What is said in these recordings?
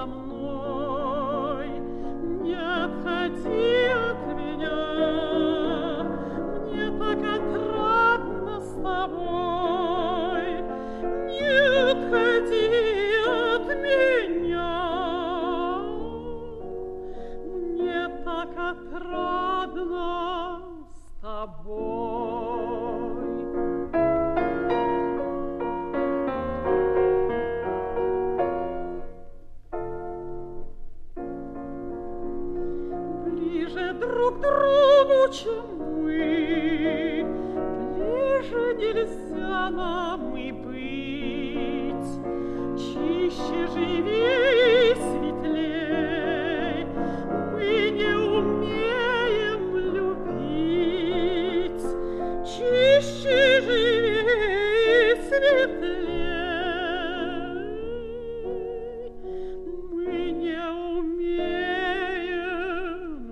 со мной. Не отходи от меня, мне так отрадно с тобой. Не отходи от меня, мне так отрадно с тобой. Ближе друг к другу, чем мы, ближе нельзя нам и быть. Чище, живей и светлей мы не умеем любить. Чище, живей и светлей мы не умеем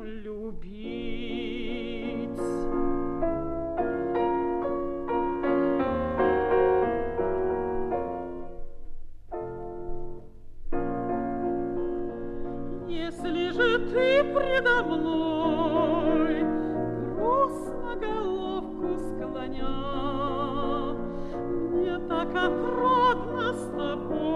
любить. Если же ты предо мной, грустно головку склоня, мне так отрадно с тобой.